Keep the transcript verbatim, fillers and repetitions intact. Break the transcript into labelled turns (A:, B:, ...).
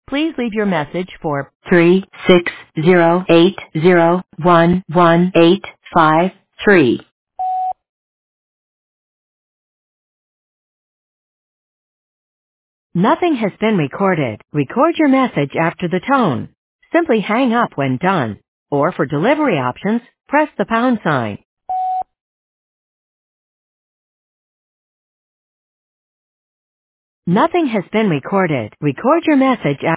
A: Please leave your message for three six zero eight zero one one eight five three. Nothing has been recorded. Record your message after the tone. Simply hang up when done. Or for delivery options, press the pound sign. Nothing has been recorded. Record your message after